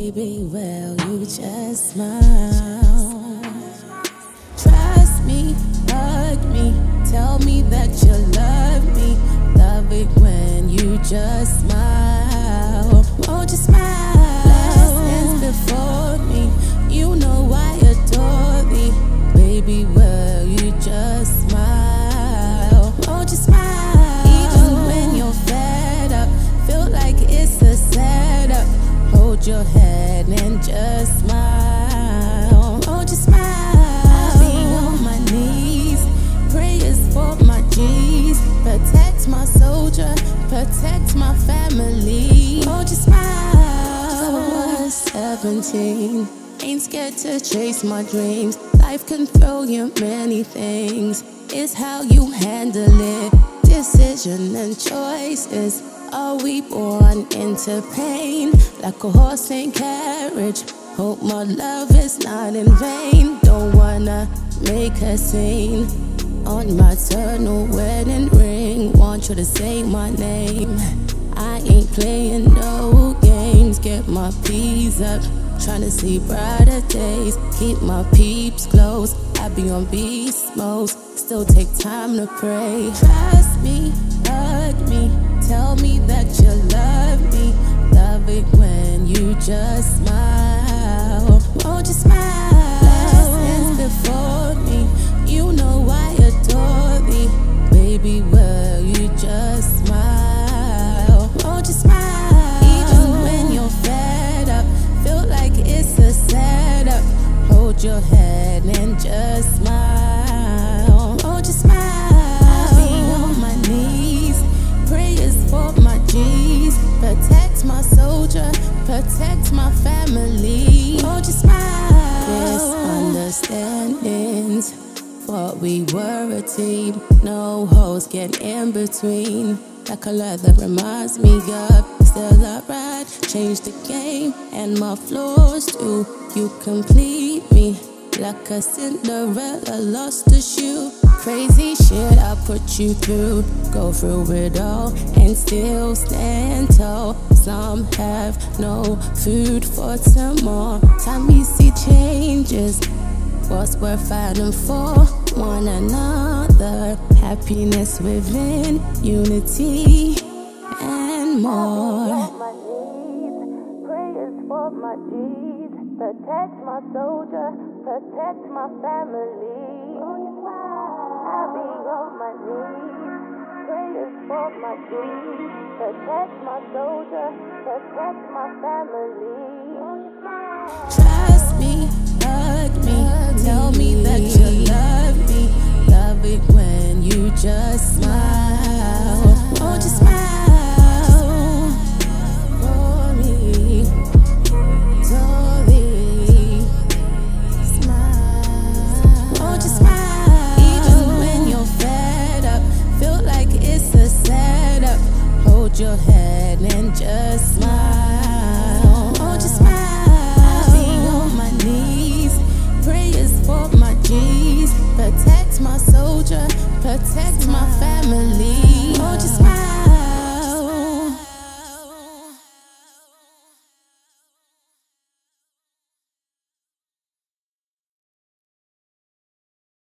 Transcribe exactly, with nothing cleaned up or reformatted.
Baby, well, you just smile. Trust me, hug me, tell me that you love me. Love it when you just smile. Won't you smile? Blessings before me, you know I adore thee. Baby, well, you just smile. Won't you smile? Even when you're fed up, feel like it's a setup. Hold your head and just smile. Won't you smile? I'll be on my knees, prayers for my G's. Protect my soldier, protect my family. Won't you smile? I was seventeen, ain't scared to chase my dreams. Life can throw you many things, it's how you handle it. Decision and choices. Are we born into pain? Like a horse in carriage. Hope my love is not in vain. Don't wanna make a scene on my eternal wedding ring. Want you to say my name. I ain't playing no games. Get my P's up, tryna see brighter days. Keep my peeps close, I be on beast mode. Still take time to pray. Trust me, hug me, tell me that you love me. Love it when you just smile. Won't you smile? Blessings before me, you know I adore thee. Baby, well, you just smile. Won't you smile? Even when you're fed up, feel like it's a setup. Hold your head and just smile. Won't you smile? I'll be on my knees, prayers for my G's. Protect my soldier, protect my family. Won't you smile? Misunderstandings, thought we were a team. No hoes get in between. That color that reminds me of still alright. Change the game and my flaws too. You complete me like a Cinderella lost a shoe. Crazy shit I put you through. Go through it all and still stand tall. Some have no food for tomorrow. Time we see changes. What's worth fighting for? One another. Happiness within, unity and more. Prayers for my G's. Protect my soldier, protect my family. I'll be on my knees. Prayers for my G's. Protect my soldier, protect my family.